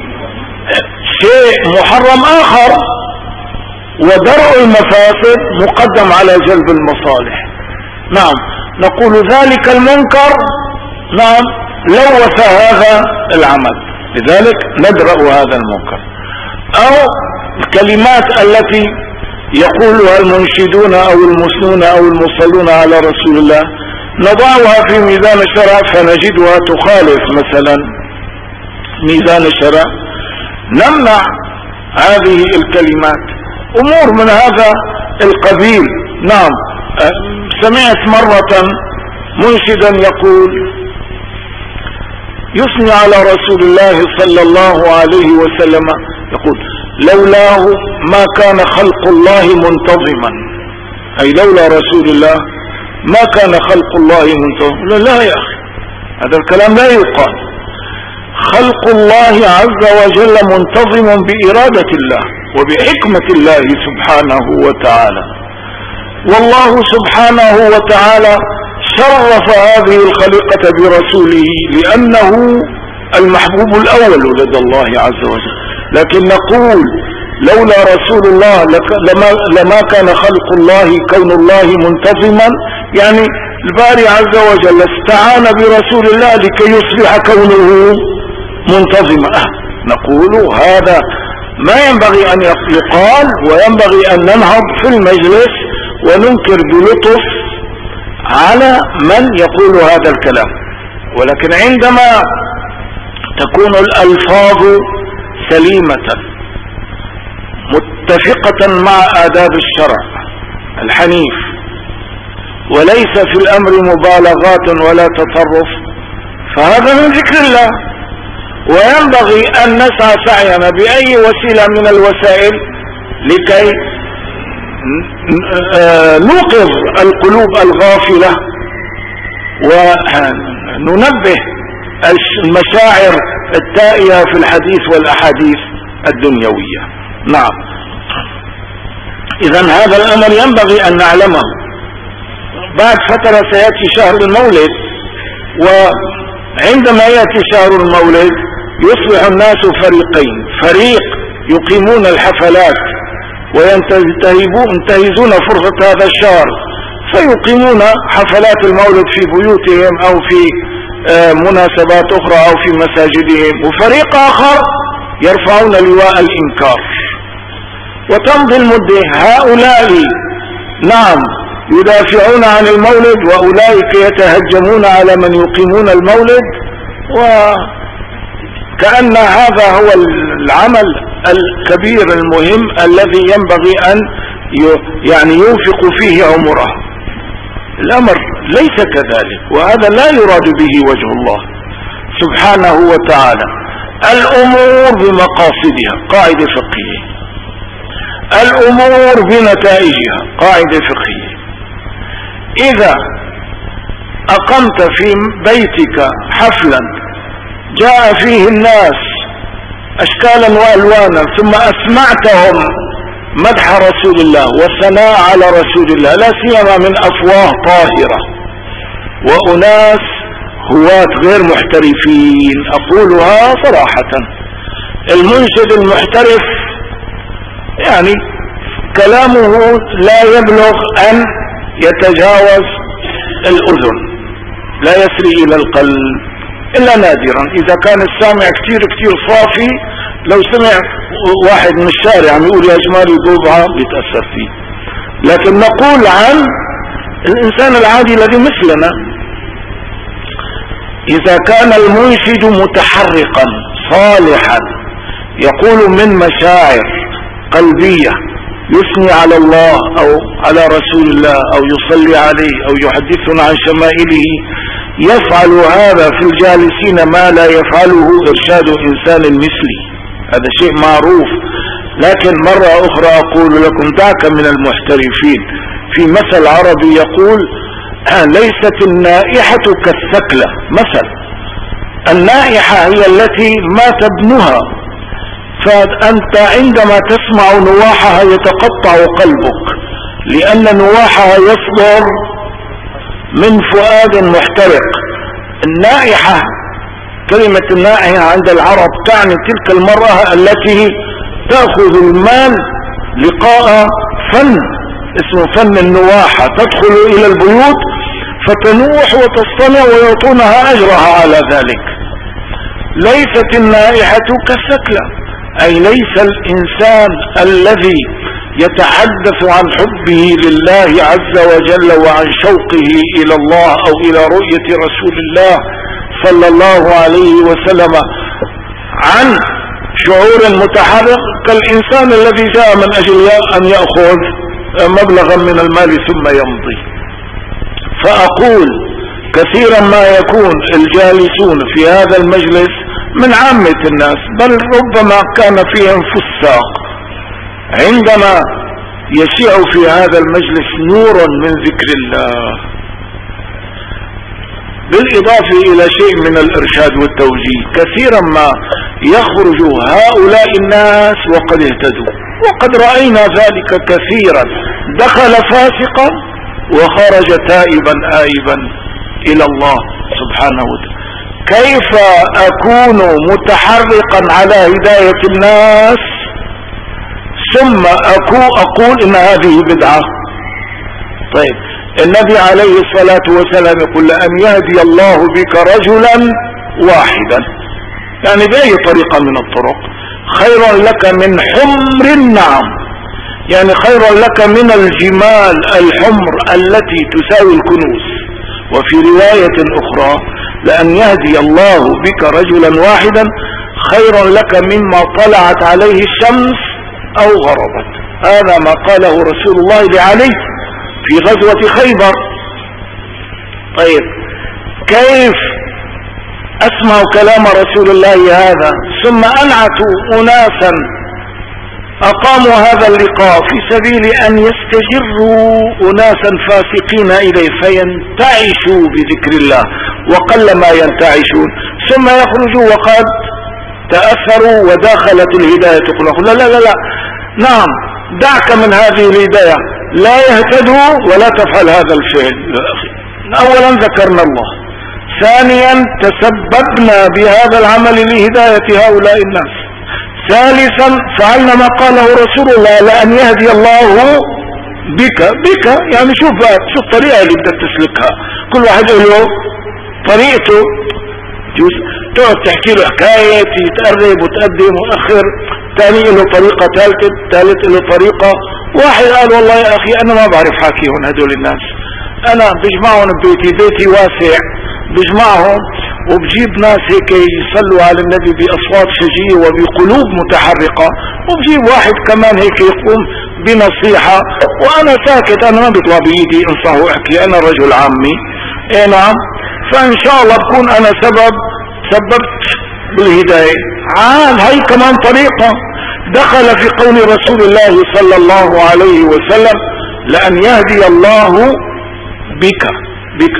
شيء محرم آخر، ودرء المفاسد مقدم على جلب المصالح. نعم نقول ذلك المنكر نعم لوث هذا العمل، لذلك ندرأ هذا المنكر. أو الكلمات التي يقولها المنشدون أو المثنون أو المصلون على رسول الله نضعها في ميزان الشرع فنجدها تخالف مثلا ميزان الشرع، نمنع هذه الكلمات. أمور من هذا القبيل. نعم سمعت مرة منشدا يقول يثني على رسول الله صلى الله عليه وسلم، يقول لولاه ما كان خلق الله منتظما، أي لولا رسول الله ما كان خلق الله منتظما. لا يا أخي هذا الكلام لا يقال، خلق الله عز وجل منتظم بإرادة الله وبحكمة الله سبحانه وتعالى، والله سبحانه وتعالى شرف هذه الخليقة برسوله لأنه المحبوب الأول لدى الله عز وجل. لكن نقول لولا رسول الله لما, لما كان خلق الله كون الله منتظما، يعني الباري عز وجل استعان برسول الله لكي يصبح كونه منتظما. نقول هذا ما ينبغي أن يقال، وينبغي أن ننهض في المجلس وننكر بلطف على من يقول هذا الكلام. ولكن عندما تكون الألفاظ سليمة متفقة مع آداب الشرع الحنيف، وليس في الأمر مبالغات ولا تطرف، فهذا من ذكر الله. وينبغي أن نسعى سعينا بأي وسيلة من الوسائل لكي نوقظ القلوب الغافلة وننبه المشاعر التائهة في الحديث والأحاديث الدنيوية. نعم إذن هذا الأمر ينبغي أن نعلمه. بعد فترة سيأتي شهر المولد، وعندما يأتي شهر المولد يصبح الناس فريقين: فريق يقيمون الحفلات وينتهزون فرصة هذا الشهر فيقيمون حفلات المولد في بيوتهم أو في مناسبات أخرى أو في مساجدهم، وفريق آخر يرفعون لواء الإنكار. وتمضي المدة، هؤلاء نعم يدافعون عن المولد وأولئك يتهجمون على من يقيمون المولد، وكأن هذا هو العمل الكبير المهم الذي ينبغي أن يعني ينفق فيه عمره. الأمر ليس كذلك، وهذا لا يراد به وجه الله سبحانه وتعالى. الأمور بمقاصدها قاعدة فقهية، الأمور بنتائجها قاعدة فقهية. إذا أقمت في بيتك حفلا جاء فيه الناس أشكالا وألوانا ثم أسمعتهم مدح رسول الله والثناء على رسول الله، لا سيما من أفواه طاهرة وأناس هواة غير محترفين، أقولها صراحة، المنشد المحترف يعني كلامه لا يبلغ أن يتجاوز الأذن، لا يسري إلى القلب إلا نادرا. إذا كان السامع كتير كتير صافي، لو سمع واحد من الشارع عم يقول يا جمال يضوبها بيتأثر فيه. لكن نقول عن الإنسان العادي الذي مثلنا، إذا كان المنشد متحرقا صالحا يقول من مشاعر قلبية، يثني على الله أو على رسول الله أو يصلي عليه أو يحدثنا عن شمائله، يفعل هذا في الجالسين ما لا يفعله إرشاد إنسان مثلي، هذا شيء معروف. لكن مرة أخرى أقول لكم دعك من المحترفين. في مثل عربي يقول ليست النائحة كالثكلة، مثل النائحة هي التي مات ابنها، فأنت عندما تسمع نواحها يتقطع قلبك، لأن نواحها يصدر من فؤاد محترق. النائحة، كلمة النائحة عند العرب تعني تلك المرأة التي تأخذ المال لقاء فن اسمه فن النواحة، تدخل إلى البيوت فتنوح وتصطنع ويعطونها أجرها على ذلك. ليست النائحة كالثكلة، أي ليس الإنسان الذي يتحدث عن حبه لله عز وجل وعن شوقه إلى الله أو إلى رؤية رسول الله صلى الله عليه وسلم عن شعور متحرك كالإنسان الذي جاء من أجل أن يأخذ مبلغا من المال ثم يمضي. فأقول كثيرا ما يكون الجالسون في هذا المجلس من عامة الناس، بل ربما كان فيهم فساق، عندما يشيع في هذا المجلس نور من ذكر الله بالإضافة إلى شيء من الإرشاد والتوجيه، كثيرا ما يخرج هؤلاء الناس وقد اهتدوا، وقد رأينا ذلك كثيرا، دخل فاسقا وخرج تائبا آيبا إلى الله سبحانه وتعالى. كيف أكون متحرقا على هداية الناس ثم أقول إن هذه بدعة؟ طيب النبي عليه الصلاة والسلام يقول لأن يهدي الله بك رجلا واحدا، يعني بأي طريقة من الطرق، خير لك من حمر النعم، يعني خير لك من الجمال الحمر التي تساوي الكنوز. وفي رواية أخرى لأن يهدي الله بك رجلا واحدا خير لك مما طلعت عليه الشمس أو غربت. هذا ما قاله رسول الله لعلي في غزوة خيبر. طيب كيف أسمع كلام رسول الله هذا ثم أنعتوا أناسا أقاموا هذا اللقاء في سبيل أن يستجروا أناسا فاسقين إليه فينتعشوا بذكر الله، وقل ما ينتعشون، ثم يخرجوا وقد تأثروا وداخلت الهداية تقول لا لا لا لا نعم دعك من هذه الهداية، لا يهتدوا ولا تفعل هذا الفعل. أولا ذكرنا الله، ثانيا تسببنا بهذا العمل لهداية هؤلاء الناس، ثالثا فعلنا ما قاله رسول الله لأن يهدي الله بك بك يعني شوف بقى شوف الطريقة اللي بدك تسلكها، كل واحد له طريقته، تقعد تحكي له حكاية يتقرب وتقدم وأخر، ثاني له طريقة ثالثة، ثالث له طريقة. واحد قال والله يا أخي أنا ما بعرف حاكيهم هدول الناس، أنا بجمعهم ببيتي، بيتي واسع، بجمعهم وبجيب ناس هيك يصلوا على النبي بأصوات شجية وبقلوب متحرقة، وبجيب واحد كمان هيك يقوم بنصيحة وانا ساكت، انا ما بيطلع بايدي انصحه احكي، انا رجل عامي. اي نعم، فان شاء الله بكون انا سبب سببت بالهداية. عاد هاي كمان طريقة دخل في قول رسول الله صلى الله عليه وسلم لأن يهدي الله بك بك.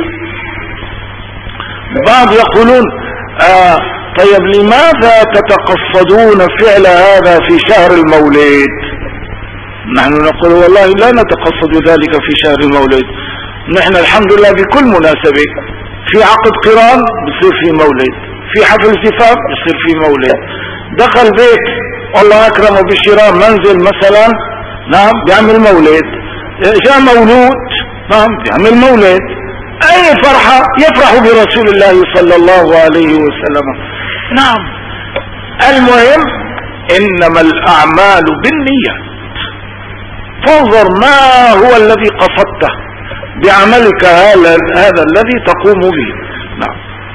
بعض يقولون آه طيب لماذا تتقصدون فعل هذا في شهر المولد؟ نحن نقول والله لا نتقصد ذلك في شهر المولد، نحن الحمد لله بكل مناسبة، في عقد قران بصير في مولد، في حفل زفاف بصير في مولد، دخل بيت والله اكرمه بشراء منزل مثلا، نعم بيعمل مولد، جاء مولود، نعم بيعمل مولد. اي فرحة يفرح برسول الله صلى الله عليه وسلم. نعم، المهم انما الاعمال بالنيات، فانظر ما هو الذي قصدته بعملك هذا هذا الذي تقوم به. نعم،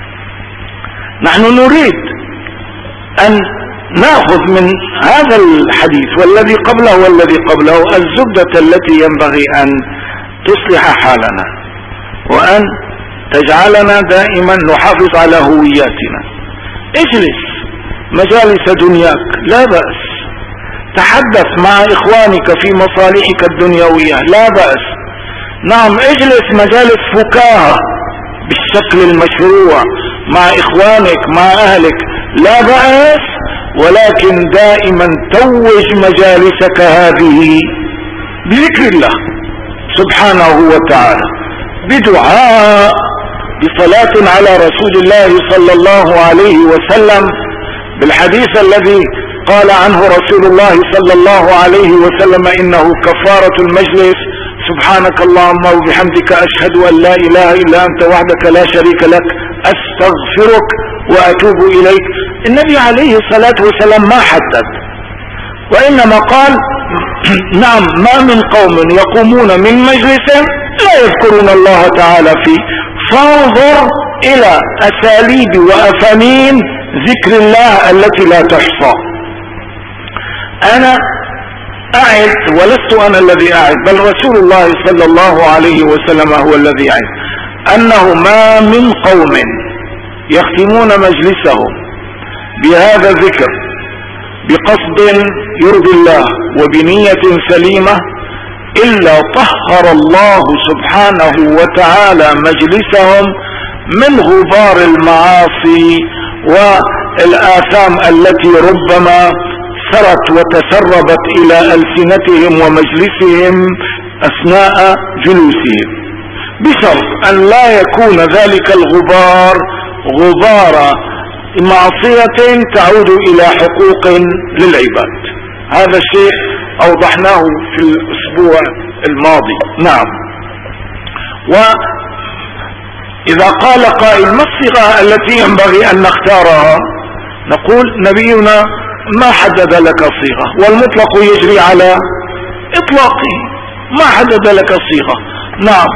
نحن نريد ان ناخذ من هذا الحديث والذي قبله والذي قبله الزبدة التي ينبغي ان تصلح حالنا وان تجعلنا دائما نحافظ على هوياتنا. اجلس مجالس دنياك لا بأس، تحدث مع اخوانك في مصالحك الدنيوية لا بأس. نعم، اجلس مجالس فكاهة بالشكل المشروع مع اخوانك مع اهلك لا بأس، ولكن دائما توج مجالسك هذه بذكر الله سبحانه وتعالى، بدعاء، بصلاة على رسول الله صلى الله عليه وسلم، بالحديث الذي قال عنه رسول الله صلى الله عليه وسلم انه كفارة المجلس، سبحانك اللهم وبحمدك اشهد ان لا اله الا انت وحدك لا شريك لك استغفرك واتوب اليك. النبي عليه الصلاة والسلام ما حدد، وانما قال نعم ما من قوم يقومون من مجلس لا يذكرون الله تعالى فيه. فانظر الى اساليب وافانين ذكر الله التي لا تحصى. انا اعد ولست انا الذي اعد، بل رسول الله صلى الله عليه وسلم هو الذي يعد، انه ما من قوم يختمون مجلسهم بهذا الذكر بقصد يرضي الله وبنية سليمة الا طهر الله سبحانه وتعالى مجلسهم من غبار المعاصي والآثام التي ربما سرت وتسربت الى ألسنتهم ومجلسهم اثناء جلوسهم، بشرط ان لا يكون ذلك الغبار غبار معصية تعود الى حقوق للعباد. هذا الشيء اوضحناه في الاسبوع الماضي. نعم، واذا قال قائل ما الصيغة التي ينبغي ان نختارها؟ نقول نبينا ما حدد لك صيغة، والمطلق يجري على اطلاقه، ما حدد لك صيغة. نعم،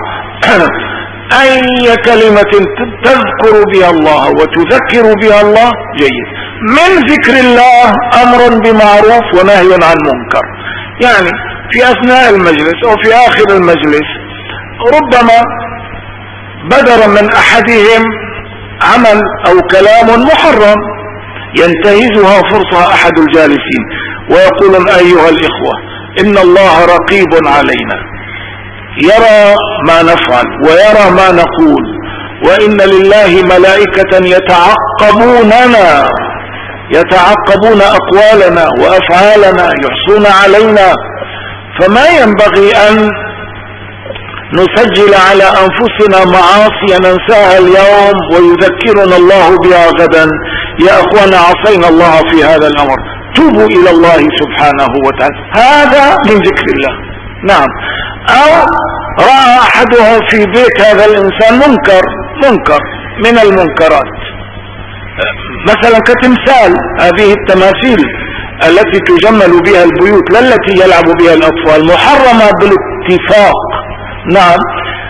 اي كلمة تذكر بها الله وتذكر بها الله جيد. من ذكر الله امر بمعروف ونهي عن منكر، يعني في اثناء المجلس او في اخر المجلس ربما بدر من احدهم عمل او كلام محرم، ينتهزها فرصة احد الجالسين ويقول ايها الاخوة ان الله رقيب علينا، يرى ما نفعل ويرى ما نقول، وان لله ملائكة يتعقبوننا يتعقبون اقوالنا وافعالنا يحصون علينا، فما ينبغي ان نسجل على انفسنا معاصي ننساها اليوم ويذكرنا الله بها غدا. يا اخوانا عصينا الله في هذا الامر، توبوا الى الله سبحانه وتعالى، هذا من ذكر الله. نعم، او رأى احدهم في بيت هذا الانسان منكر منكر من المنكرات، مثلا كتمثال، هذه التماثيل التي تجمل بها البيوت لا التي يلعب بها الاطفال، محرمة بالاتفاق. نعم،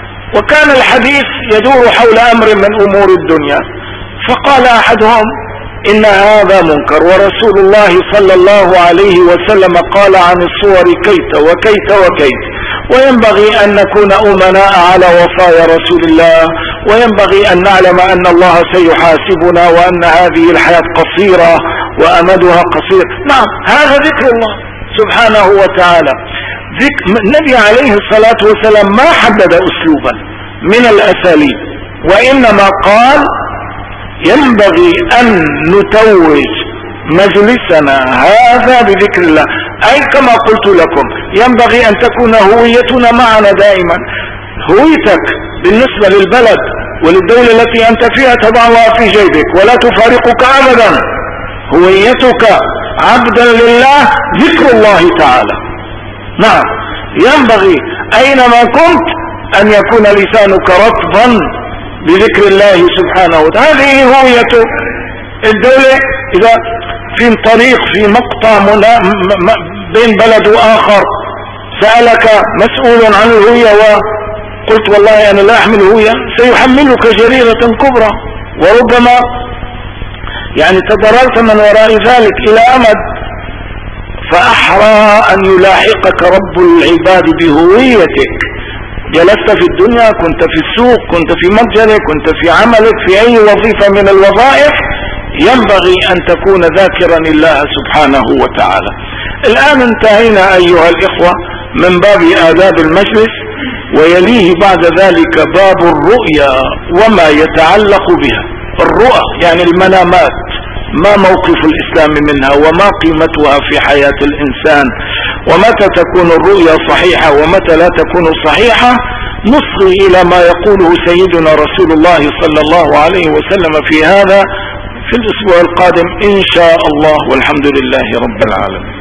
وكان الحديث يدور حول امر من امور الدنيا، فقال احدهم إن هذا منكر، ورسول الله صلى الله عليه وسلم قال عن الصور كيت وكيت وكيت. وينبغي أن نكون أمناء على وصايا رسول الله، وينبغي أن نعلم أن الله سيحاسبنا، وأن هذه الحياة قصيرة وأمدها قصير. نعم، هذا ذكر الله سبحانه وتعالى. النبي عليه الصلاة والسلام ما حدد أسلوبا من الأساليب، وإنما قال ينبغي أن نتوج مجلسنا هذا بذكر الله. أي كما قلت لكم ينبغي أن تكون هويتنا معنا دائما. هويتك بالنسبة للبلد وللدولة التي أنت فيها تضعها في جيبك ولا تفارقك أبدا. هويتك عبدا لله ذكر الله تعالى. نعم، ينبغي أينما كنت أن يكون لسانك رطبا بذكر الله سبحانه وتعالى. هذه هوية الدولة. إذا في طريق في مقطع بين بلد وآخر سألك مسؤول عن الهوية وقلت والله أنا لا أحمل هوية، سيحملك جريرة كبرى، وربما يعني تضررت من وراء ذلك إلى أمد. فأحرى أن يلاحقك رب العباد بهويتك. جلست في الدنيا، كنت في السوق، كنت في متجرك، كنت في عملك، في أي وظيفة من الوظائف، ينبغي أن تكون ذاكرا الله سبحانه وتعالى. الآن انتهينا أيها الإخوة من باب آداب المجلس، ويليه بعد ذلك باب الرؤيا وما يتعلق بها. الرؤى يعني المنامات، ما موقف الإسلام منها وما قيمتها في حياة الإنسان، ومتى تكون الرؤيا صحيحة ومتى لا تكون صحيحة. نصغي إلى ما يقوله سيدنا رسول الله صلى الله عليه وسلم في هذا في الأسبوع القادم إن شاء الله، والحمد لله رب العالمين.